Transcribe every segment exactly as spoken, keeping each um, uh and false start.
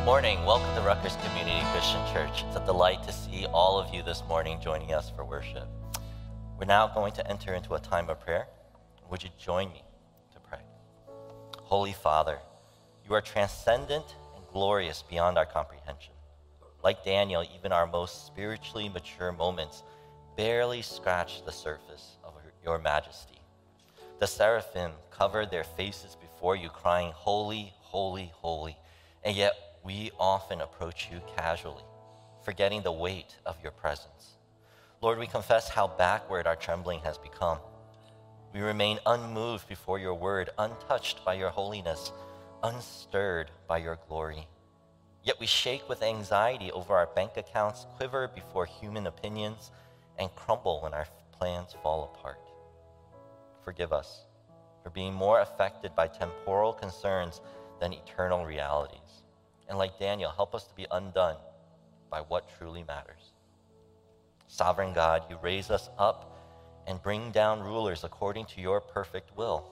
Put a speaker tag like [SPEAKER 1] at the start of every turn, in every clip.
[SPEAKER 1] Morning. Welcome to Rutgers Community Christian Church. It's a delight to see all of you this morning joining us for worship. We're now going to enter into a time of prayer. Would you join me to pray? Holy Father, you are transcendent and glorious beyond our comprehension. Like Daniel, even our most spiritually mature moments barely scratch the surface of your majesty. The seraphim covered their faces before you, crying, "Holy, holy, holy," and yet we often approach you casually, forgetting the weight of your presence. Lord, we confess how backward our trembling has become. We remain unmoved before your word, untouched by your holiness, unstirred by your glory. Yet we shake with anxiety over our bank accounts, quiver before human opinions, and crumble when our plans fall apart. Forgive us for being more affected by temporal concerns than eternal realities. And like Daniel, help us to be undone by what truly matters. Sovereign God, you raise us up and bring down rulers according to your perfect will.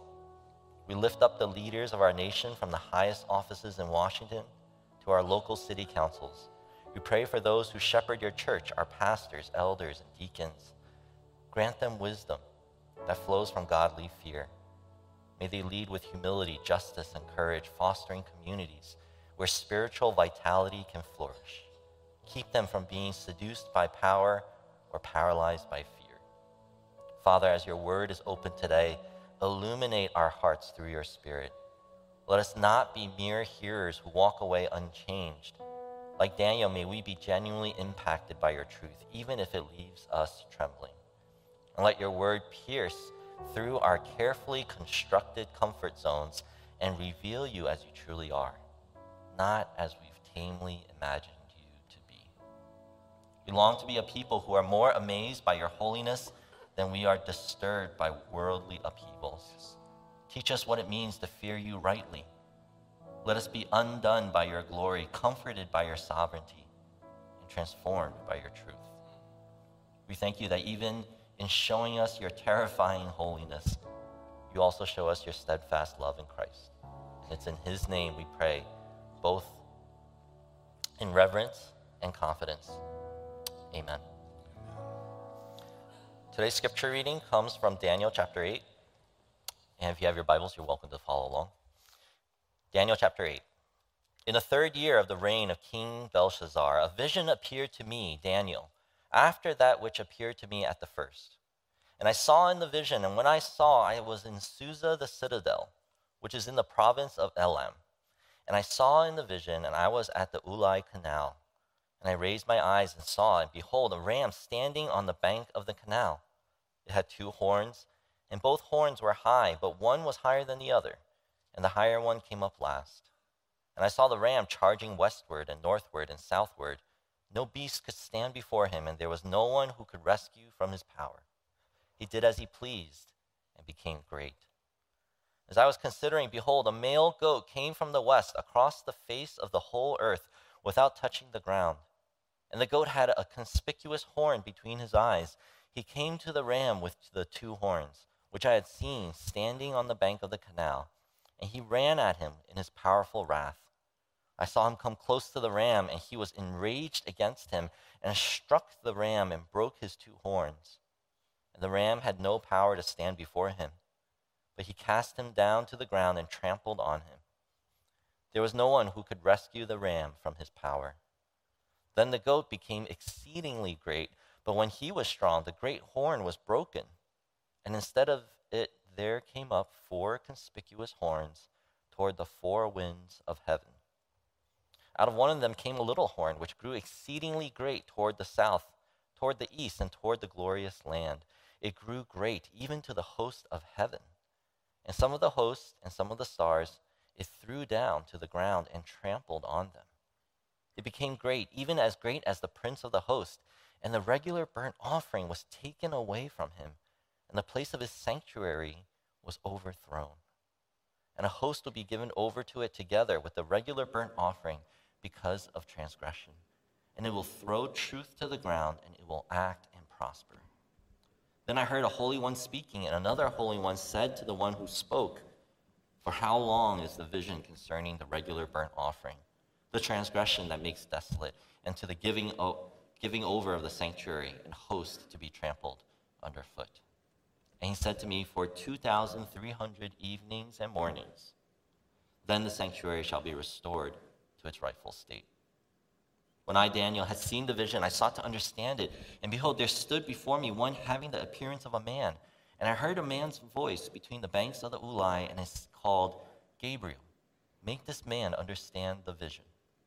[SPEAKER 1] We lift up the leaders of our nation from the highest offices in Washington to our local city councils. We pray for those who shepherd your church, our pastors, elders, and deacons. Grant them wisdom that flows from godly fear. May they lead with humility, justice, and courage, fostering communities where spiritual vitality can flourish. Keep them from being seduced by power or paralyzed by fear. Father, as your word is open today, illuminate our hearts through your Spirit. Let us not be mere hearers who walk away unchanged. Like Daniel, may we be genuinely impacted by your truth, even if it leaves us trembling. And let your word pierce through our carefully constructed comfort zones and reveal you as you truly are, not as we've tamely imagined you to be. We long to be a people who are more amazed by your holiness than we are disturbed by worldly upheavals. Teach us what it means to fear you rightly. Let us be undone by your glory, comforted by your sovereignty, and transformed by your truth. We thank you that even in showing us your terrifying holiness, you also show us your steadfast love in Christ. And it's in his name we pray, both in reverence and confidence. Amen. Today's scripture reading comes from Daniel chapter eight. And if you have your Bibles, you're welcome to follow along. Daniel chapter eight. In the third year of the reign of King Belshazzar, a vision appeared to me, Daniel, after that which appeared to me at the first. And I saw in the vision, and when I saw, I was in Susa the citadel, which is in the province of Elam. And I saw in the vision, and I was at the Ulai canal. And I raised my eyes and saw, and behold, a ram standing on the bank of the canal. It had two horns, and both horns were high, but one was higher than the other, and the higher one came up last. And I saw the ram charging westward and northward and southward. No beast could stand before him, and there was no one who could rescue from his power. He did as he pleased and became great. As I was considering, behold, a male goat came from the west across the face of the whole earth without touching the ground. And the goat had a conspicuous horn between his eyes. He came to the ram with the two horns, which I had seen standing on the bank of the canal, and he ran at him in his powerful wrath. I saw him come close to the ram, and he was enraged against him and struck the ram and broke his two horns. And the ram had no power to stand before him, but he cast him down to the ground and trampled on him. There was no one who could rescue the ram from his power. Then the goat became exceedingly great, but when he was strong, the great horn was broken, and instead of it there came up four conspicuous horns toward the four winds of heaven. Out of one of them came a little horn, which grew exceedingly great toward the south, toward the east, and toward the glorious land. It grew great, even to the host of heaven. And some of the hosts and some of the stars it threw down to the ground and trampled on them. It became great, even as great as the prince of the host, and the regular burnt offering was taken away from him, and the place of his sanctuary was overthrown. And a host will be given over to it together with the regular burnt offering because of transgression. And it will throw truth to the ground, and it will act and prosper. Then I heard a holy one speaking, and another holy one said to the one who spoke, "For how long is the vision concerning the regular burnt offering? the transgression that makes desolate, and to the giving, o- giving over of the sanctuary and host to be trampled underfoot. And he said to me, for two thousand three hundred evenings and mornings, then the sanctuary shall be restored to its rightful state. When I, Daniel, had seen the vision, I sought to understand it. And behold, there stood before me one having the appearance of a man. And I heard a man's voice between the banks of the Ulai, and it's called, Gabriel, make this man understand the vision.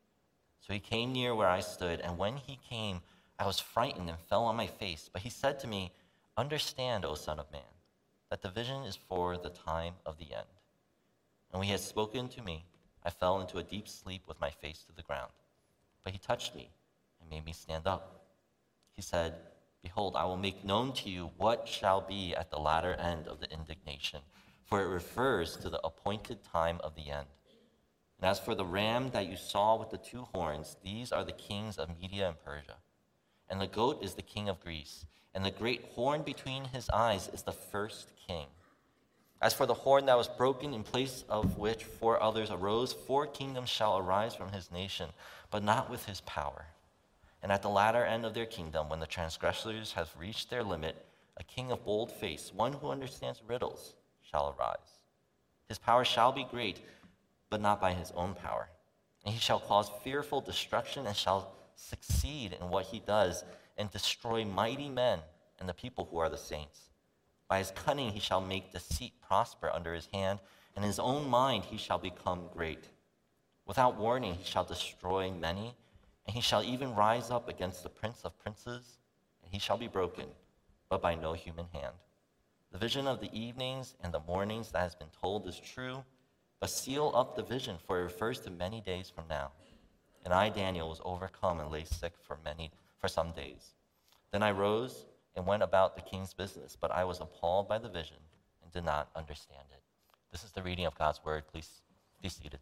[SPEAKER 1] So he came near where I stood, and when he came, I was frightened and fell on my face. But he said to me, understand, O son of man, that the vision is for the time of the end. And when he had spoken to me, I fell into a deep sleep with my face to the ground. But he touched me and made me stand up. He said, behold, I will make known to you what shall be at the latter end of the indignation, for it refers to the appointed time of the end. And as for the ram that you saw with the two horns, these are the kings of Media and Persia. And the goat is the king of Greece, and the great horn between his eyes is the first king. As for the horn that was broken, in place of which four others arose, four kingdoms shall arise from his nation, but not with his power. And at the latter end of their kingdom, when the transgressors have reached their limit, a king of bold face, one who understands riddles, shall arise. His power shall be great, but not by his own power. And he shall cause fearful destruction and shall succeed in what he does and destroy mighty men and the people who are the saints. By his cunning he shall make deceit prosper under his hand, and in his own mind he shall become great. Without warning he shall destroy many, and he shall even rise up against the prince of princes, and he shall be broken, but by no human hand. The vision of the evenings and the mornings that has been told is true, but seal up the vision, for it refers to many days from now. And I, Daniel, was overcome and lay sick for many for some days. Then I rose and went about the king's business, but I was appalled by the vision and did not understand it. This is the reading of God's word. Please be seated.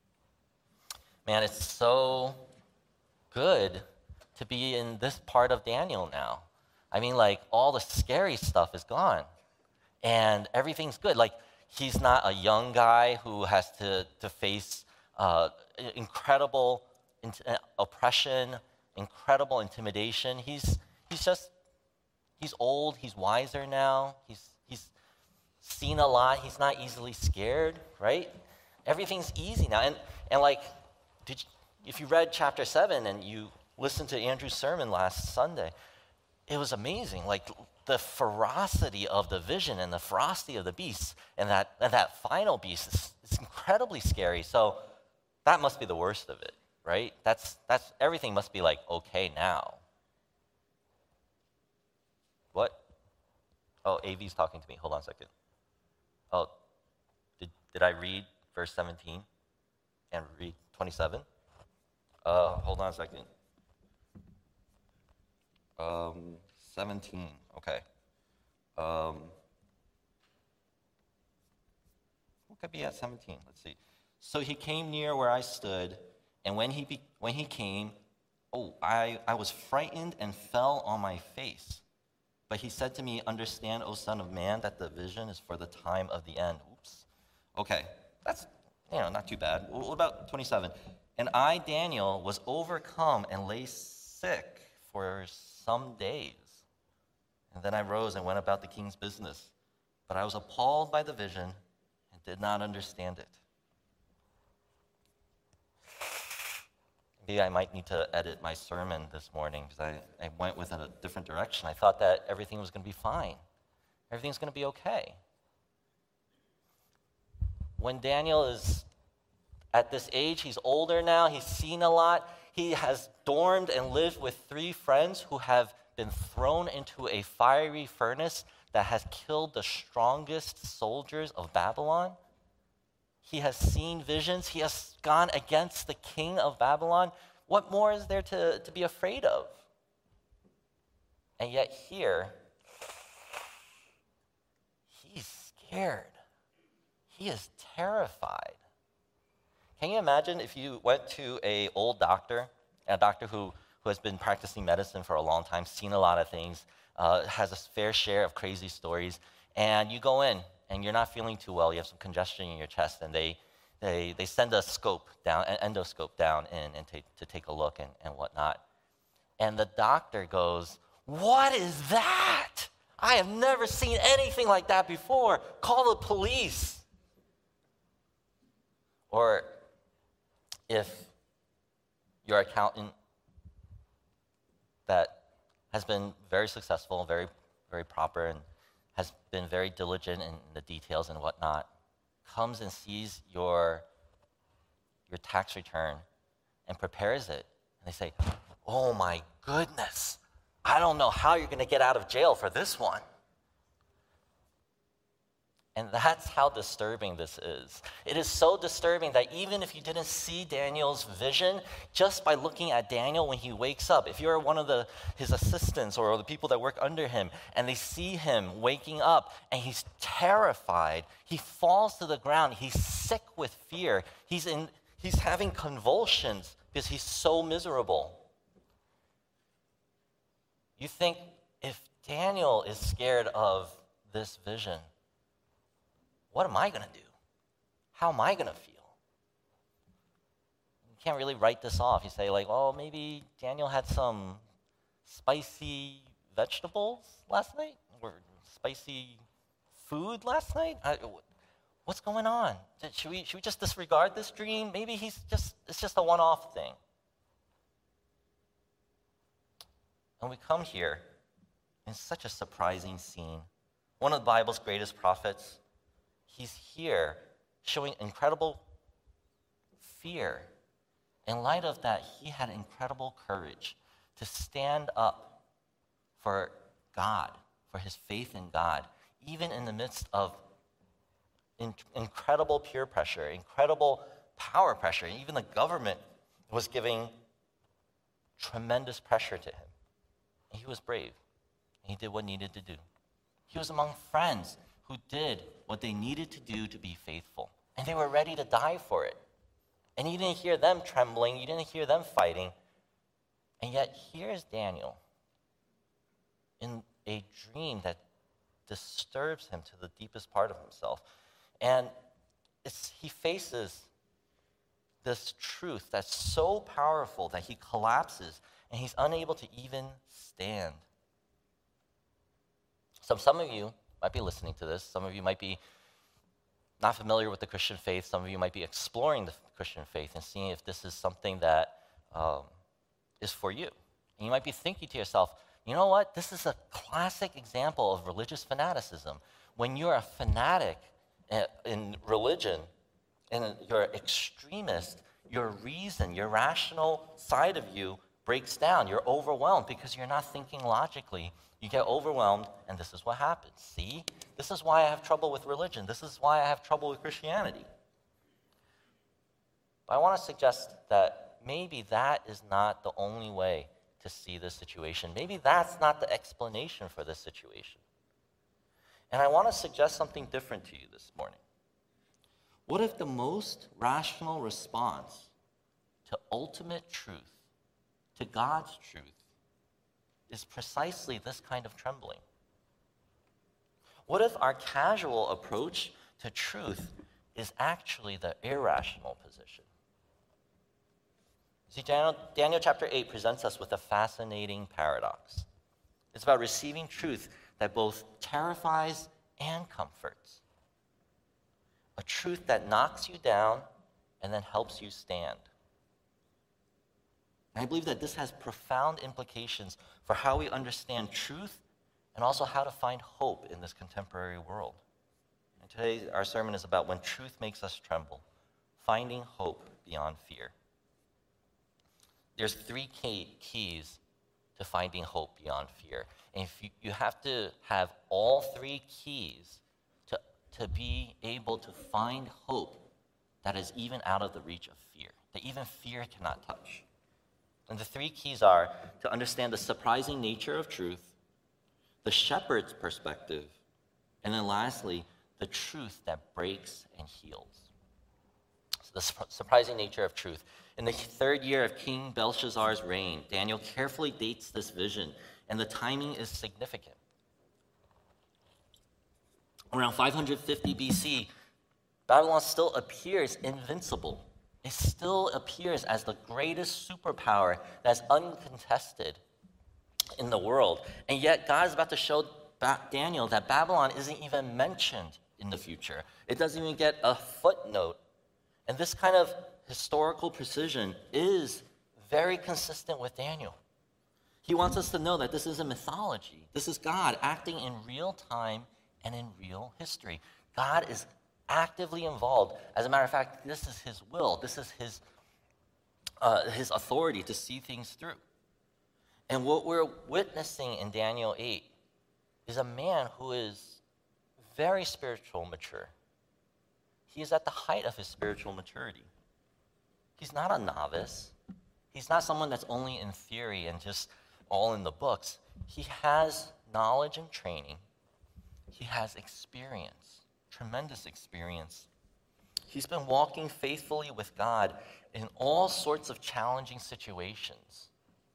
[SPEAKER 1] Man, it's so good to be in this part of Daniel now. I mean, like, all the scary stuff is gone, and everything's good. Like, he's not a young guy who has to, to face uh, incredible in- oppression, incredible intimidation. He's, he's just He's old, he's wiser now, he's, he's seen a lot, he's not easily scared, right? Everything's easy now. And, and like, did you, if you read chapter seven and you listened to Andrew's sermon last Sunday, it was amazing. Like, the ferocity of the vision and the ferocity of the beast and that, and that final beast is, is incredibly scary. So that must be the worst of it, right? That's, that's, everything must be like, okay now. What? Oh, A V's talking to me. Hold on a second. Oh, did, did I read verse seventeen and read twenty-seven? Uh, hold on a second. Um, seventeen, okay. Um, what could be at seventeen? Let's see. So he came near where I stood, and when he, be, when he came, oh, I, I was frightened and fell on my face. But he said to me, understand, O son of man, that the vision is for the time of the end. Oops. Okay, that's, you know, not too bad. What about twenty-seven? And I, Daniel, was overcome and lay sick for some days. And then I rose and went about the king's business. But I was appalled by the vision and did not understand it. Maybe I might need to edit my sermon this morning because I, I went with a different direction. I thought that everything was going to be fine. Everything's going to be okay. When Daniel is at this age, he's older now, he's seen a lot. He has dormed and lived with three friends who have been thrown into a fiery furnace that has killed the strongest soldiers of Babylon. He has seen visions. He has gone against the king of Babylon. What more is there to, to be afraid of? And yet here, he's scared. He is terrified. Can you imagine if you went to an old doctor, a doctor who, who has been practicing medicine for a long time, seen a lot of things, uh, has a fair share of crazy stories, and you go in, and you're not feeling too well, you have some congestion in your chest, and they, they, they send a scope down, an endoscope down in and to, to take a look and, and whatnot. And the doctor goes, "What is that? I have never seen anything like that before. Call the police." Or if your accountant that has been very successful, very, very proper, and has been very diligent in the details and whatnot, comes and sees your, your tax return and prepares it, and they say, "Oh my goodness, I don't know how you're going to get out of jail for this one." And that's how disturbing this is. It is so disturbing that even if you didn't see Daniel's vision, just by looking at Daniel when he wakes up, if you're one of the, his assistants or the people that work under him, and they see him waking up and he's terrified, he falls to the ground, he's sick with fear, he's, in, he's having convulsions because he's so miserable. You think, if Daniel is scared of this vision, what am I going to do? How am I going to feel? You can't really write this off. You say, like, "Well, maybe Daniel had some spicy vegetables last night, or spicy food last night. I, what's going on? Should we, should we just disregard this dream? Maybe he's just, it's just a one-off thing." And we come here in such a surprising scene. One of the Bible's greatest prophets, he's here showing incredible fear. In light of that, he had incredible courage to stand up for God, for his faith in God, even in the midst of in- incredible peer pressure, incredible power pressure. Even the government was giving tremendous pressure to him. And he was brave. And he did what needed to do. He was among friends who did what they needed to do to be faithful. And they were ready to die for it. And you didn't hear them trembling. You didn't hear them fighting. And yet here's Daniel in a dream that disturbs him to the deepest part of himself. And it's, he faces this truth that's so powerful that he collapses and he's unable to even stand. So some of you might be listening to this. Some of you might be not familiar with the Christian faith. Some of you might be exploring the Christian faith and seeing if this is something that um, is for you. And you might be thinking to yourself, you know what? This is a classic example of religious fanaticism. When you're a fanatic in religion and you're an extremist, your reason, your rational side of you breaks down. You're overwhelmed because you're not thinking logically. You get overwhelmed, and this is what happens. See? This is why I have trouble with religion. This is why I have trouble with Christianity. But I want to suggest that maybe that is not the only way to see this situation. Maybe that's not the explanation for this situation. And I want to suggest something different to you this morning. What if the most rational response to ultimate truth, to God's truth, is precisely this kind of trembling? What if our casual approach to truth is actually the irrational position? See, Daniel, Daniel chapter eight presents us with a fascinating paradox. It's about receiving truth that both terrifies and comforts. A truth that knocks you down and then helps you stand. And I believe that this has profound implications for how we understand truth and also how to find hope in this contemporary world. And today, our sermon is about when truth makes us tremble, finding hope beyond fear. There's three key keys to finding hope beyond fear. And if you, you have to have all three keys to, to be able to find hope that is even out of the reach of fear, that even fear cannot touch. And the three keys are to understand the surprising nature of truth, the shepherd's perspective, and then lastly, the truth that breaks and heals. So the su- surprising nature of truth. In the third year of King Belshazzar's reign, Daniel carefully dates this vision, and the timing is significant. Around five hundred fifty B C, Babylon still appears invincible. It still appears as the greatest superpower that's uncontested in the world. And yet God is about to show Daniel that Babylon isn't even mentioned in the future. It doesn't even get a footnote. And this kind of historical precision is very consistent with Daniel. He wants us to know that this isn't mythology. This is God acting in real time and in real history. God is actively involved. As a matter of fact, this is his will. This is his, uh, his authority to see things through. And what we're witnessing in Daniel eight is a man who is very spiritual mature. He is at the height of his spiritual maturity. He's not a novice. He's not someone that's only in theory and just all in the books. He has knowledge and training. He has experience, tremendous experience. He's been walking faithfully with God in all sorts of challenging situations.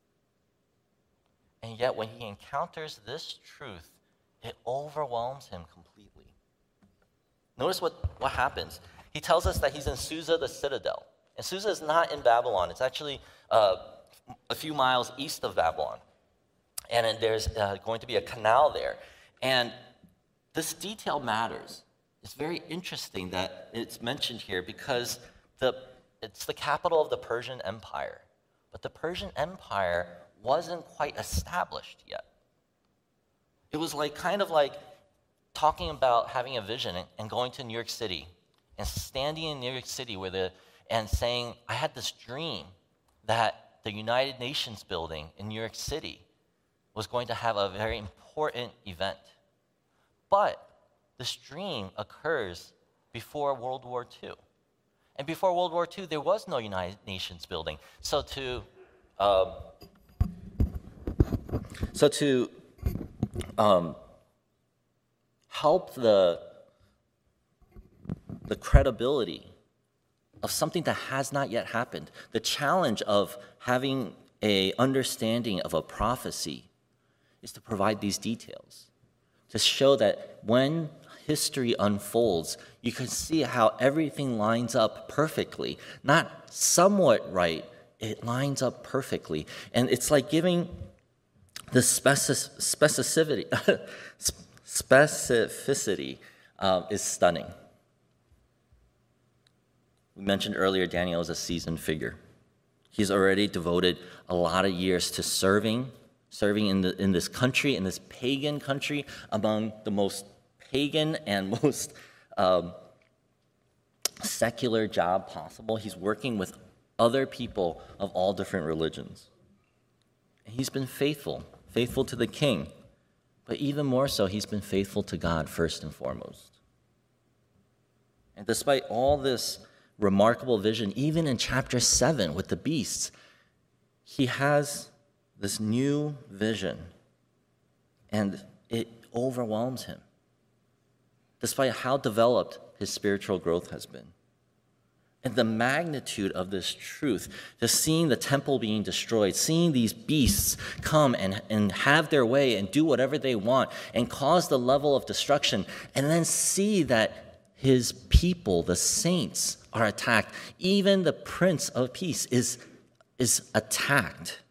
[SPEAKER 1] And yet when he encounters this truth, it overwhelms him completely. Notice what, what happens. He tells us that he's in Susa, the citadel. And Susa is not in Babylon. It's actually uh, a few miles east of Babylon. And then there's uh, going to be a canal there. And this detail matters. It's very interesting that it's mentioned here because the, it's the capital of the Persian Empire. But the Persian Empire wasn't quite established yet. It was like kind of like talking about having a vision and going to New York City and standing in New York City where the, and saying, I had this dream that the United Nations building in New York City was going to have a very important event. But this dream occurs before World War Two. And before World War Two, there was no United Nations building. So to, um, so to um, help the, the credibility of something that has not yet happened, the challenge of having an understanding of a prophecy is to provide these details, to show that when history unfolds, you can see how everything lines up perfectly. Not somewhat right, it lines up perfectly. And it's like giving the specific, specificity, specificity uh, is stunning. We mentioned earlier Daniel is a seasoned figure. He's already devoted a lot of years to serving, serving in, the, in this country, in this pagan country, among the most pagan and most um, secular job possible. He's working with other people of all different religions. And he's been faithful, faithful to the king, but even more so, he's been faithful to God first and foremost. And despite all this remarkable vision, even in chapter seven with the beasts, he has this new vision, and it overwhelms him, despite how developed his spiritual growth has been. And the magnitude of this truth, just seeing the temple being destroyed, seeing these beasts come and, and have their way and do whatever they want and cause the level of destruction, and then see that his people, the saints, are attacked. Even the Prince of Peace is, is attacked.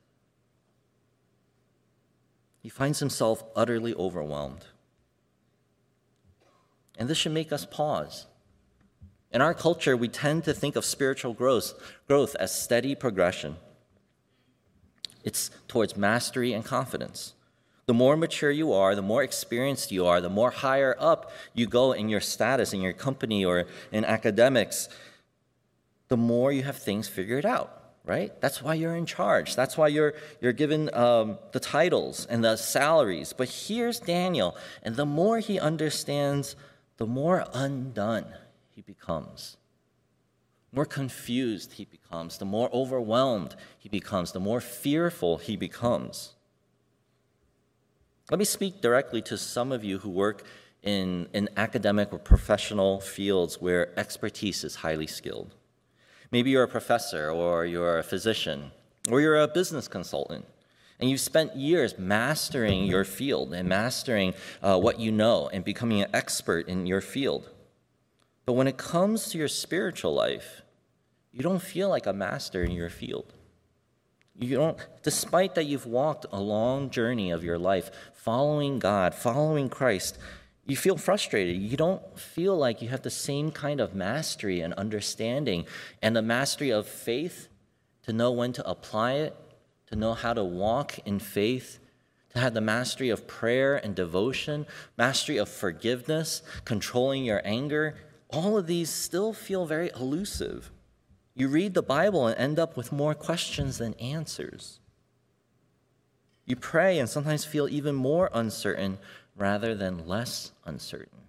[SPEAKER 1] He finds himself utterly overwhelmed. And this should make us pause. In our culture, we tend to think of spiritual growth, growth as steady progression. It's towards mastery and confidence. The more mature you are, the more experienced you are, the more higher up you go in your status, in your company, or in academics, the more you have things figured out, right? That's why you're in charge. That's why you're, you're given um, the titles and the salaries. But here's Daniel, and the more he understands, the more undone he becomes. More confused he becomes, the more overwhelmed he becomes, the more fearful he becomes. Let me speak directly to some of you who work in, in academic or professional fields where expertise is highly skilled. Maybe you're a professor, or you're a physician, or you're a business consultant, and you've spent years mastering your field and mastering uh, what you know and becoming an expert in your field. But when it comes to your spiritual life, you don't feel like a master in your field. You don't, despite that you've walked a long journey of your life following God, following Christ, you feel frustrated. You don't feel like you have the same kind of mastery and understanding and the mastery of faith to know when to apply it, to know how to walk in faith, to have the mastery of prayer and devotion, mastery of forgiveness, controlling your anger. All of these still feel very elusive. You read the Bible and end up with more questions than answers. You pray and sometimes feel even more uncertain rather than less uncertain.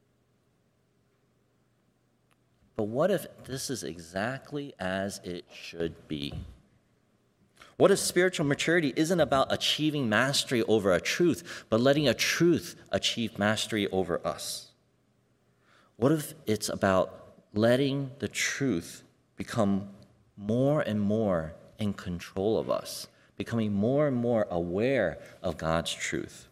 [SPEAKER 1] But what if this is exactly as it should be? What if spiritual maturity isn't about achieving mastery over a truth, but letting a truth achieve mastery over us? What if it's about letting the truth become more and more in control of us, becoming more and more aware of God's truth?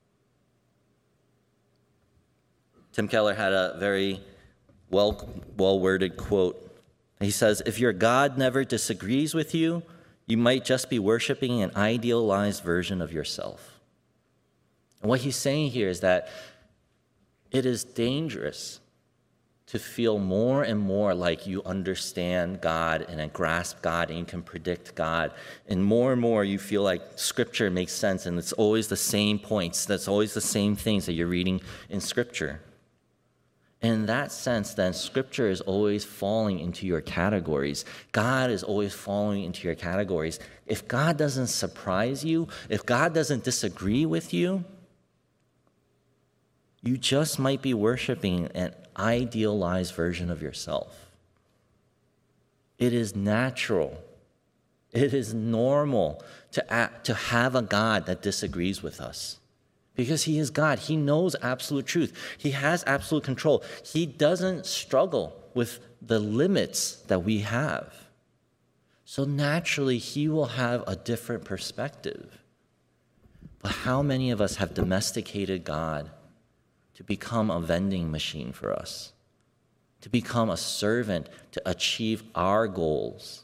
[SPEAKER 1] Tim Keller had a very well, well-worded quote. He says, "If your God never disagrees with you, you might just be worshiping an idealized version of yourself." And what he's saying here is that it is dangerous to feel more and more like you understand God and grasp God and you can predict God. And more and more you feel like Scripture makes sense and it's always the same points. That's always the same things that you're reading in Scripture. In that sense, then, Scripture is always falling into your categories. God is always falling into your categories. If God doesn't surprise you, if God doesn't disagree with you, you just might be worshiping an idealized version of yourself. It is natural. It is normal to, act, to have a God that disagrees with us. Because he is God. He knows absolute truth. He has absolute control. He doesn't struggle with the limits that we have. So naturally, he will have a different perspective. But how many of us have domesticated God to become a vending machine for us, to become a servant to achieve our goals?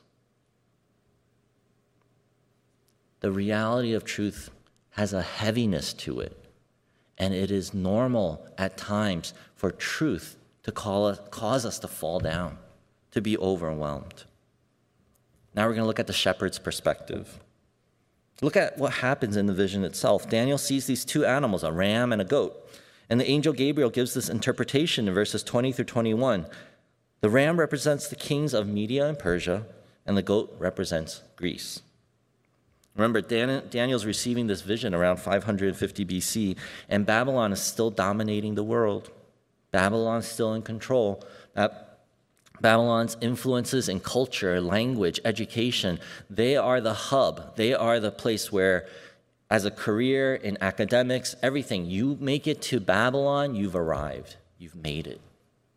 [SPEAKER 1] The reality of truth has a heaviness to it. And it is normal at times for truth to call us, cause us to fall down, to be overwhelmed. Now we're going to look at the shepherd's perspective. Look at what happens in the vision itself. Daniel sees these two animals, a ram and a goat. And the angel Gabriel gives this interpretation in verses twenty through twenty-one. The ram represents the kings of Media and Persia, and the goat represents Greece. Remember, Dan, Daniel's receiving this vision around five hundred fifty B C, and Babylon is still dominating the world. Babylon's still in control. Babylon's influences in culture, language, education, they are the hub. They are the place where, as a career in academics, everything, you make it to Babylon, you've arrived. You've made it.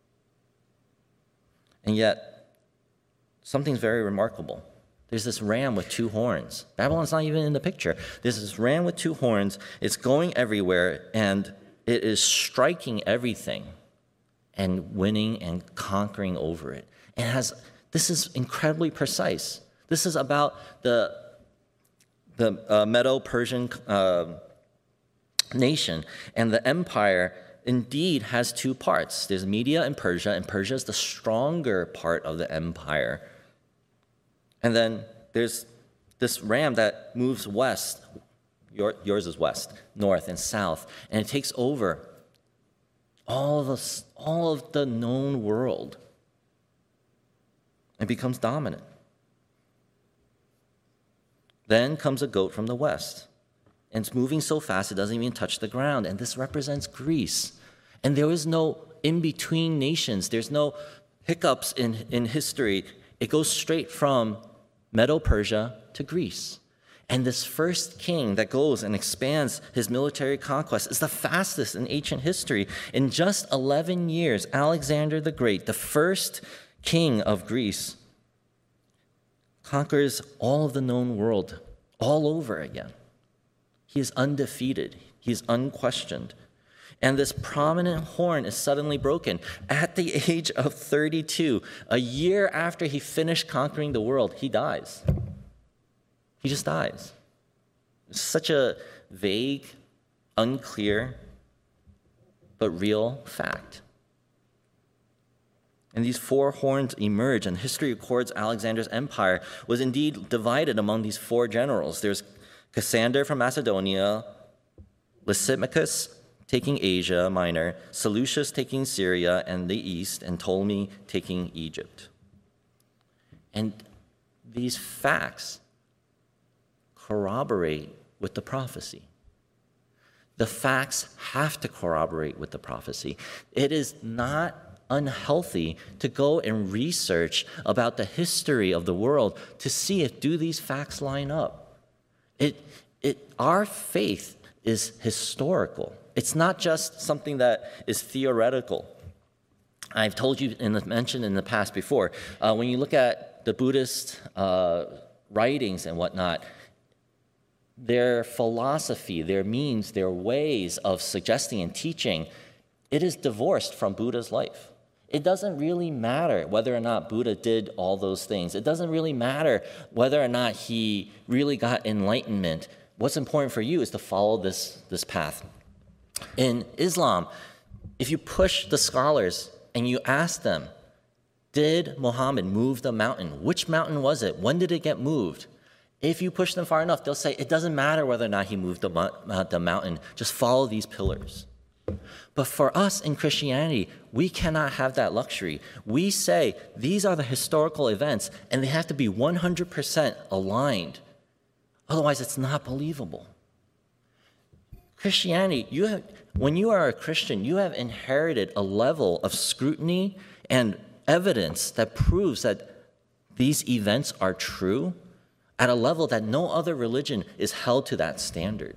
[SPEAKER 1] And yet, something's very remarkable. There's this ram with two horns. Babylon's not even in the picture. There's this ram with two horns. It's going everywhere, and it is striking everything and winning and conquering over it. And it has, this is incredibly precise. This is about the, the uh, Medo-Persian uh, nation, and the empire indeed has two parts. There's Media and Persia, and Persia is the stronger part of the empire. And then there's this ram that moves west. Your, yours is west, north, and south. And it takes over all of, the, all of the known world. It becomes dominant. Then comes a goat from the west. And it's moving so fast it doesn't even touch the ground. And this represents Greece. And there is no in-between nations. There's no hiccups in, in history. It goes straight from Medo-Persia to Greece. And this first king that goes and expands his military conquest is the fastest in ancient history. In just eleven years, Alexander the Great, the first king of Greece, conquers all of the known world all over again. He is undefeated. He is unquestioned. And this prominent horn is suddenly broken. At the age of thirty-two, a year after he finished conquering the world, he dies. He just dies. It's such a vague, unclear, but real fact. And these four horns emerge, and history records Alexander's empire was indeed divided among these four generals. There's Cassander from Macedonia, Lysimachus taking Asia Minor, Seleucus taking Syria and the east, and Ptolemy taking Egypt. And these facts corroborate with the prophecy. The facts have to corroborate with the prophecy. It is not unhealthy to go and research about the history of the world to see if do these facts line up. It, it, our faith is historical. It's not just something that is theoretical. I've told you and mentioned in the past before, uh, when you look at the Buddhist uh, writings and whatnot, their philosophy, their means, their ways of suggesting and teaching, it is divorced from Buddha's life. It doesn't really matter whether or not Buddha did all those things. It doesn't really matter whether or not he really got enlightenment. What's important for you is to follow this, this path. In Islam, if you push the scholars and you ask them, did Muhammad move the mountain? Which mountain was it? When did it get moved? If you push them far enough, they'll say, it doesn't matter whether or not he moved the, uh, the mountain. Just follow these pillars. But for us in Christianity, we cannot have that luxury. We say these are the historical events, and they have to be one hundred percent aligned. Otherwise, it's not believable. Christianity, you have, when you are a Christian, you have inherited a level of scrutiny and evidence that proves that these events are true at a level that no other religion is held to that standard.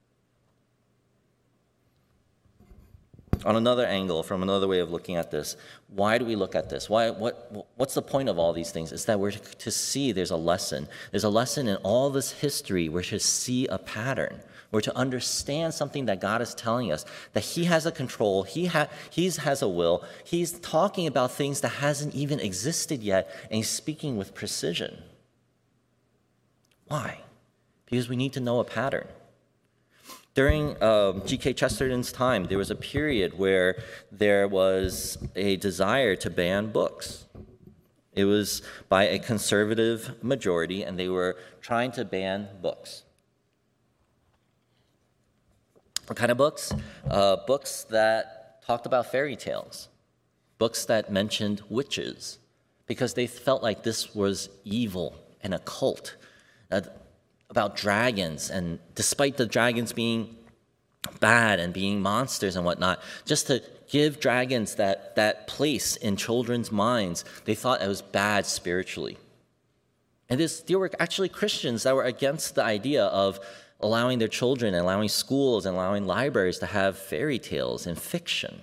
[SPEAKER 1] On another angle, from another way of looking at this, why do we look at this? Why, what, what's the point of all these things? It's that we're to see there's a lesson. There's a lesson in all this history. We're to see a pattern. We're to understand something that God is telling us, that he has a control, he ha- he's has a will. He's talking about things that hasn't even existed yet, and he's speaking with precision. Why? Because we need to know a pattern. During um, G K Chesterton's time, there was a period where there was a desire to ban books. It was by a conservative majority, and they were trying to ban books. What kind of books? Uh, books that talked about fairy tales, books that mentioned witches, because they felt like this was evil and occult. Uh, about dragons, and despite the dragons being bad and being monsters and whatnot, just to give dragons that, that place in children's minds, they thought it was bad spiritually. And this, there were actually Christians that were against the idea of allowing their children, and allowing schools, and allowing libraries to have fairy tales and fiction.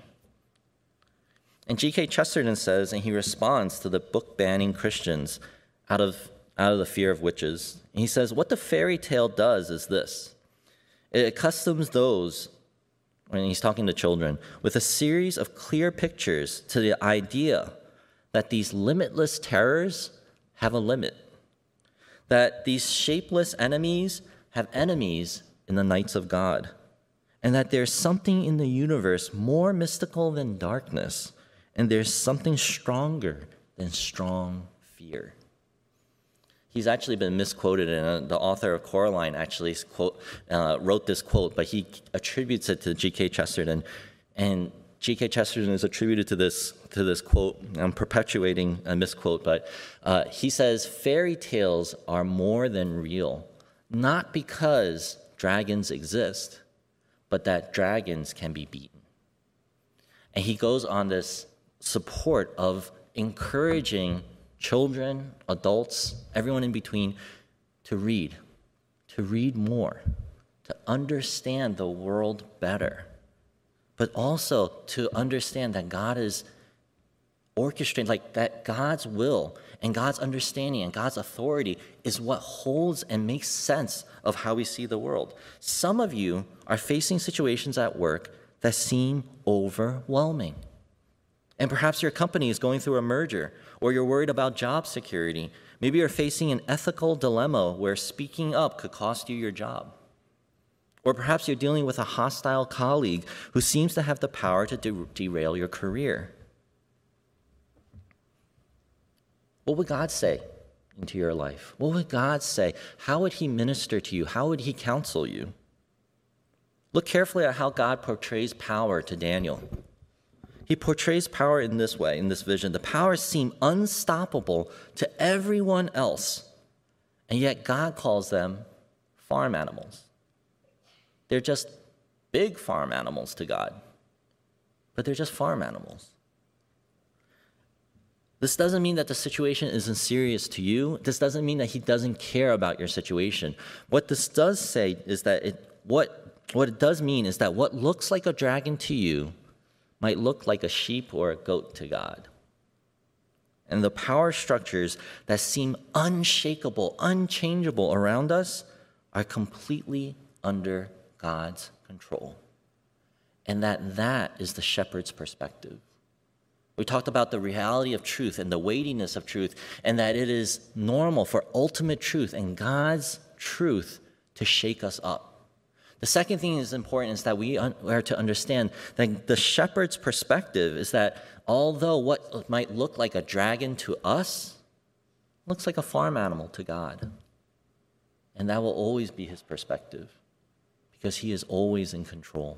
[SPEAKER 1] And G K Chesterton says, and he responds to the book-banning Christians out of out of the fear of witches. And he says, what the fairy tale does is this. It accustoms those, when he's talking to children, with a series of clear pictures to the idea that these limitless terrors have a limit, that these shapeless enemies have enemies in the nights of God, and that there's something in the universe more mystical than darkness, and there's something stronger than strong fear. He's actually been misquoted, and the author of Coraline actually quote, uh, wrote this quote, but he attributes it to G K Chesterton. And G K Chesterton is attributed to this, to this quote. I'm perpetuating a misquote, but uh, he says, fairy tales are more than real, not because dragons exist, but that dragons can be beaten. And he goes on this support of encouraging children, adults, everyone in between, to read, to read more, to understand the world better, but also to understand that God is orchestrating, like that God's will and God's understanding and God's authority is what holds and makes sense of how we see the world. Some of you are facing situations at work that seem overwhelming. And perhaps your company is going through a merger, or you're worried about job security. Maybe you're facing an ethical dilemma where speaking up could cost you your job. Or perhaps you're dealing with a hostile colleague who seems to have the power to de- derail your career. What would God say into your life? What would God say? How would he minister to you? How would he counsel you? Look carefully at how God portrays power to Daniel. He portrays power in this way, in this vision. The powers seem unstoppable to everyone else, and yet God calls them farm animals. They're just big farm animals to God, but they're just farm animals. This doesn't mean that the situation isn't serious to you. This doesn't mean that he doesn't care about your situation. What this does say is that it, what, what it does mean is that what looks like a dragon to you might look like a sheep or a goat to God. And the power structures that seem unshakable, unchangeable around us are completely under God's control. And that that is the shepherd's perspective. We talked about the reality of truth and the weightiness of truth, and that it is normal for ultimate truth and God's truth to shake us up. The second thing is important is that we are to understand that the shepherd's perspective is that although what might look like a dragon to us looks like a farm animal to God. And that will always be his perspective because he is always in control.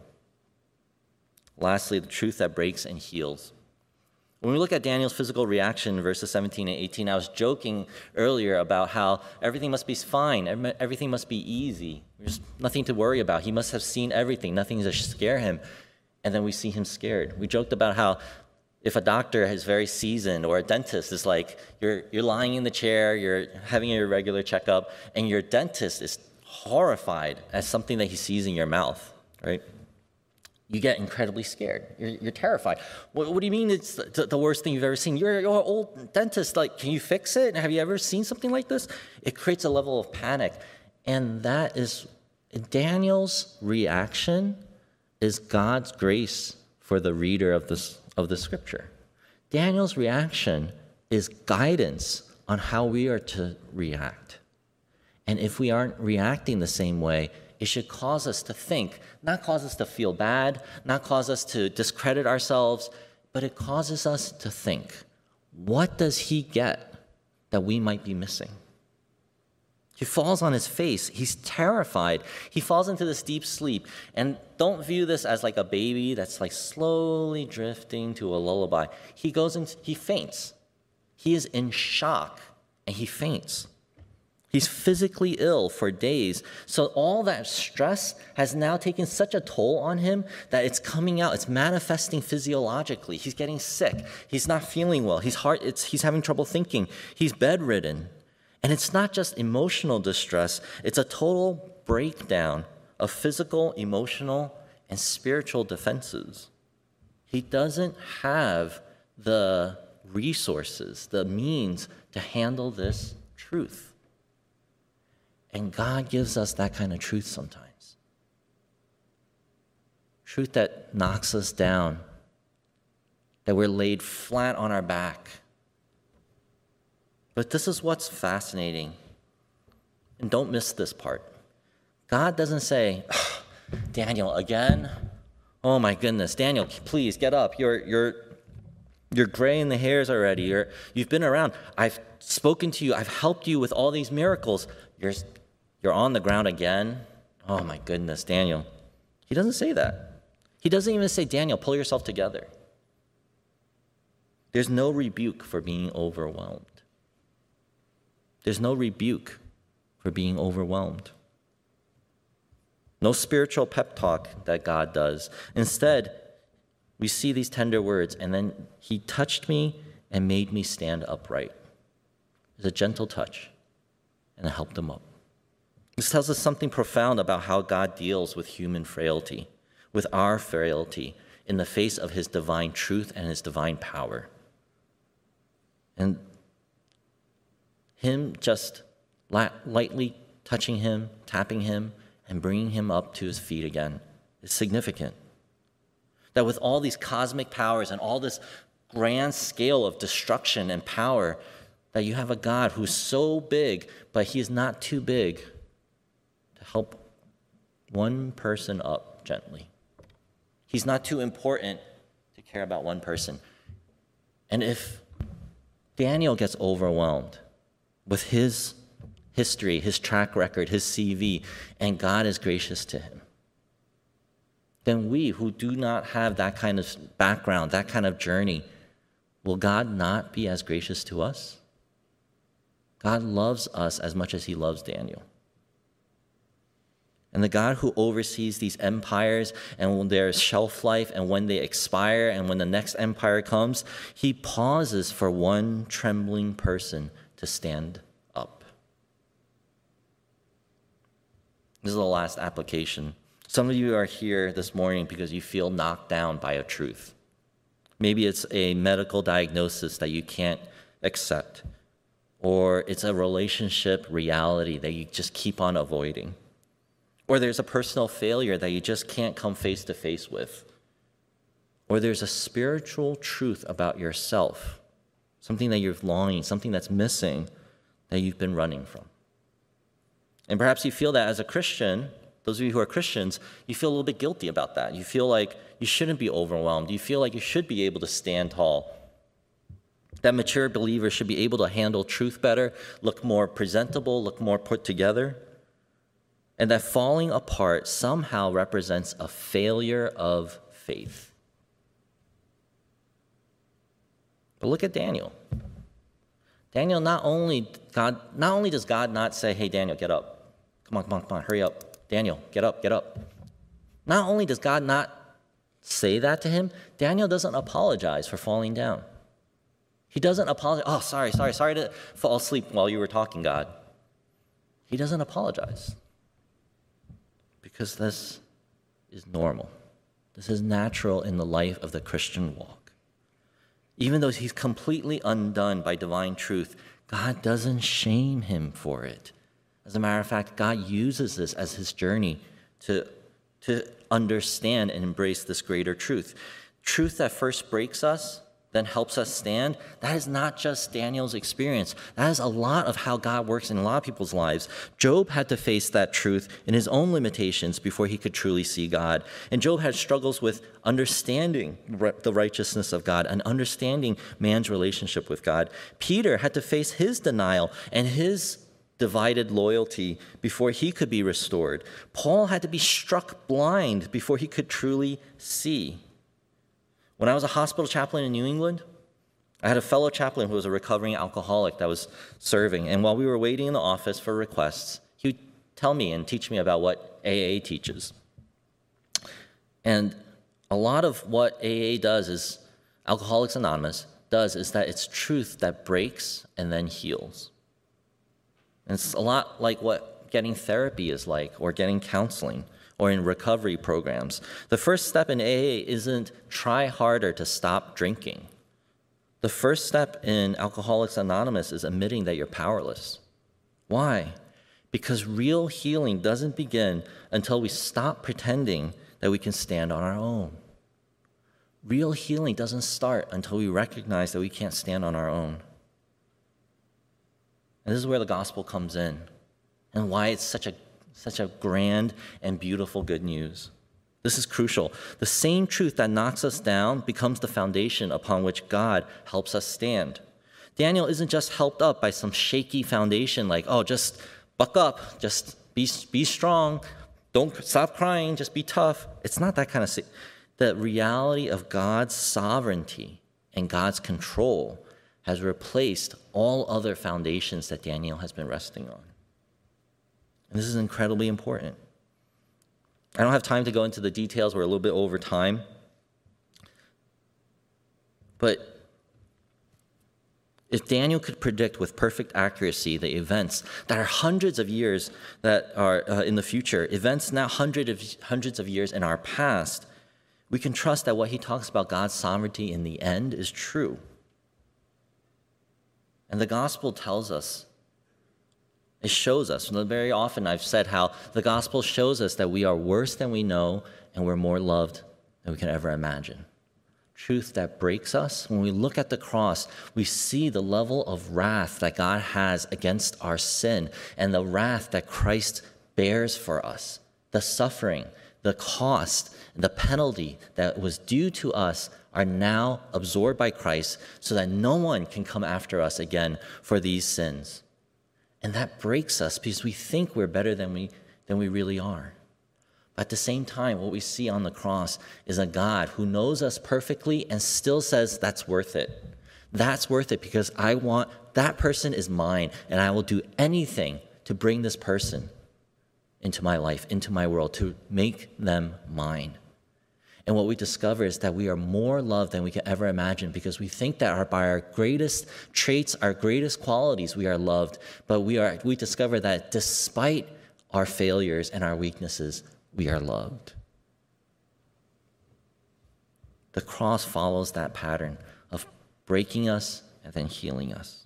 [SPEAKER 1] Lastly, the truth that breaks and heals. When we look at Daniel's physical reaction in verses seventeen and eighteen, I was joking earlier about how everything must be fine, everything must be easy. There's nothing to worry about. He must have seen everything, nothing to scare him. And then we see him scared. We joked about how if a doctor is very seasoned or a dentist is like, you're, you're lying in the chair, you're having your regular checkup, and your dentist is horrified at something that he sees in your mouth, right? You get incredibly scared. You're, you're terrified. What, what do you mean it's the, the worst thing you've ever seen? You're, you're an old dentist. Like, can you fix it? Have you ever seen something like this? It creates a level of panic. And that is, Daniel's reaction is God's grace for the reader of this of the scripture. Daniel's reaction is guidance on how we are to react. And if we aren't reacting the same way, it should cause us to think, not cause us to feel bad, not cause us to discredit ourselves, but it causes us to think, what does he get that we might be missing? He falls on his face. He's terrified. He falls into this deep sleep. And don't view this as like a baby that's like slowly drifting to a lullaby. He goes into, he faints. He is in shock and he faints. He's physically ill for days. So all that stress has now taken such a toll on him that it's coming out. It's manifesting physiologically. He's getting sick. He's not feeling well. He's heart, it's, he's having trouble thinking. He's bedridden. And it's not just emotional distress. It's a total breakdown of physical, emotional, and spiritual defenses. He doesn't have the resources, the means to handle this truth. And God gives us that kind of truth sometimes. Truth that knocks us down, that we're laid flat on our back. But this is what's fascinating. And don't miss this part. God doesn't say, oh, Daniel, again? Oh my goodness, Daniel, please get up. You're you're you're gray in the hairs already. You're you've been around. I've spoken to you. I've helped you with all these miracles. You're you're on the ground again. Oh my goodness, Daniel. He doesn't say that. He doesn't even say, Daniel, pull yourself together. There's no rebuke for being overwhelmed. There's no rebuke for being overwhelmed. No spiritual pep talk that God does. Instead, we see these tender words, and then he touched me and made me stand upright. It's a gentle touch, and it helped him up. This tells us something profound about how God deals with human frailty, with our frailty, in the face of his divine truth and his divine power. And him just lightly touching him, tapping him, and bringing him up to his feet again is significant. That with all these cosmic powers and all this grand scale of destruction and power, that you have a God who's so big, but he is not too big to help one person up gently. He's not too important to care about one person. And if Daniel gets overwhelmed with his history, his track record, his C V, and God is gracious to him, then we who do not have that kind of background, that kind of journey, will God not be as gracious to us? God loves us as much as he loves Daniel. And the God who oversees these empires and when there's shelf life and when they expire and when the next empire comes, he pauses for one trembling person to stand up. This is the last application. Some of you are here this morning because you feel knocked down by a truth. Maybe it's a medical diagnosis that you can't accept, or it's a relationship reality that you just keep on avoiding, or there's a personal failure that you just can't come face to face with, or there's a spiritual truth about yourself, something that you're longing, something that's missing that you've been running from. And perhaps you feel that as a Christian, those of you who are Christians, you feel a little bit guilty about that. You feel like you shouldn't be overwhelmed. You feel like you should be able to stand tall. That mature believers should be able to handle truth better, look more presentable, look more put together. And that falling apart somehow represents a failure of faith. But look at Daniel. Daniel, not only God, not only does God not say, hey, Daniel, get up. Come on, come on, come on, hurry up. Daniel, get up, get up. Not only does God not say that to him, Daniel doesn't apologize for falling down. He doesn't apologize. Oh, sorry, sorry, sorry to fall asleep while you were talking, God. He doesn't apologize because this is normal. This is natural in the life of the Christian walk. Even though he's completely undone by divine truth, God doesn't shame him for it. As a matter of fact, God uses this as his journey to, to understand and embrace this greater truth. Truth that first breaks us, then helps us stand. That is not just Daniel's experience. That is a lot of how God works in a lot of people's lives. Job had to face that truth in his own limitations before he could truly see God. And Job had struggles with understanding the righteousness of God and understanding man's relationship with God. Peter had to face his denial and his divided loyalty before he could be restored. Paul had to be struck blind before he could truly see. When I was a hospital chaplain in New England, I had a fellow chaplain who was a recovering alcoholic that was serving. And while we were waiting in the office for requests, he would tell me and teach me about what A A teaches. And a lot of what A A does is, Alcoholics Anonymous does, is that it's truth that breaks and then heals. And it's a lot like what getting therapy is like, or getting counseling, or in recovery programs. The first step in A A isn't try harder to stop drinking. The first step in Alcoholics Anonymous is admitting that you're powerless. Why? Because real healing doesn't begin until we stop pretending that we can stand on our own. Real healing doesn't start until we recognize that we can't stand on our own. And this is where the gospel comes in, and why it's such a such a grand and beautiful good news. This is crucial. The same truth that knocks us down becomes the foundation upon which God helps us stand. Daniel isn't just helped up by some shaky foundation like, oh, just buck up, just be, be strong, don't stop crying, just be tough. It's not that kind of thing. The reality of God's sovereignty and God's control has replaced all other foundations that Daniel has been resting on. And this is incredibly important. I don't have time to go into the details. We're a little bit over time. But if Daniel could predict with perfect accuracy the events that are hundreds of years that are uh, in the future, events now hundred of, hundreds of years in our past, we can trust that what he talks about God's sovereignty in the end is true. And the gospel tells us, it shows us, very often I've said how the gospel shows us that we are worse than we know and we're more loved than we can ever imagine. Truth that breaks us. When we look at the cross, we see the level of wrath that God has against our sin and the wrath that Christ bears for us, the suffering, the cost, the penalty that was due to us are now absorbed by Christ so that no one can come after us again for these sins. And that breaks us because we think we're better than we, than we really are. But at the same time, what we see on the cross is a God who knows us perfectly and still says, that's worth it. That's worth it because I want, that person is mine, and I will do anything to bring this person into my life, into my world, to make them mine. And what we discover is that we are more loved than we can ever imagine because we think that our, by our greatest traits, our greatest qualities, we are loved. But we are we discover that despite our failures and our weaknesses, we are loved. The cross follows that pattern of breaking us and then healing us.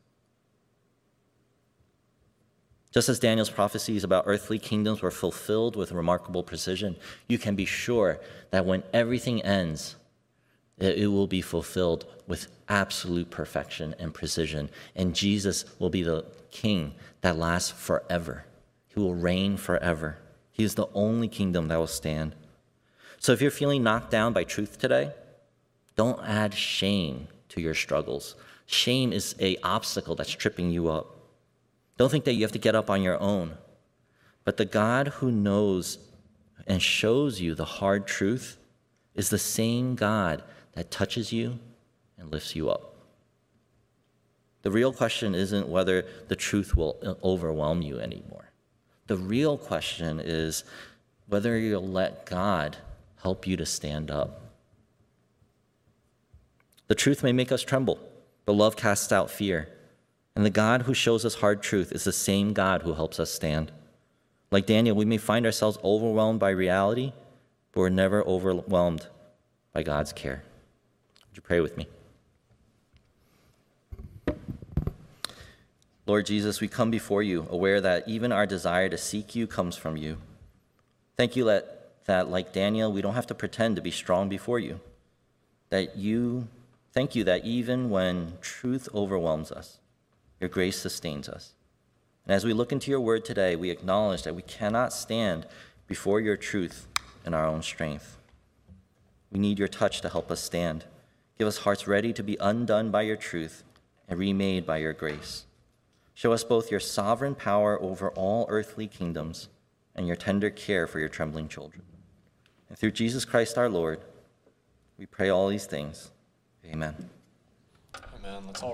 [SPEAKER 1] Just as Daniel's prophecies about earthly kingdoms were fulfilled with remarkable precision, you can be sure that when everything ends, it will be fulfilled with absolute perfection and precision. And Jesus will be the king that lasts forever. He will reign forever. He is the only kingdom that will stand. So if you're feeling knocked down by truth today, don't add shame to your struggles. Shame is an obstacle that's tripping you up. Don't think that you have to get up on your own. But the God who knows and shows you the hard truth is the same God that touches you and lifts you up. The real question isn't whether the truth will overwhelm you anymore. The real question is whether you'll let God help you to stand up. The truth may make us tremble, but love casts out fear. And the God who shows us hard truth is the same God who helps us stand. Like Daniel, we may find ourselves overwhelmed by reality, but we're never overwhelmed by God's care. Would you pray with me? Lord Jesus, we come before you, aware that even our desire to seek you comes from you. Thank you that, that, like Daniel, we don't have to pretend to be strong before you. That you, thank you that even when truth overwhelms us, your grace sustains us. And as we look into your word today, we acknowledge that we cannot stand before your truth in our own strength. We need your touch to help us stand. Give us hearts ready to be undone by your truth and remade by your grace. Show us both your sovereign power over all earthly kingdoms and your tender care for your trembling children. And through Jesus Christ our Lord, we pray all these things. Amen.
[SPEAKER 2] Amen. Let's all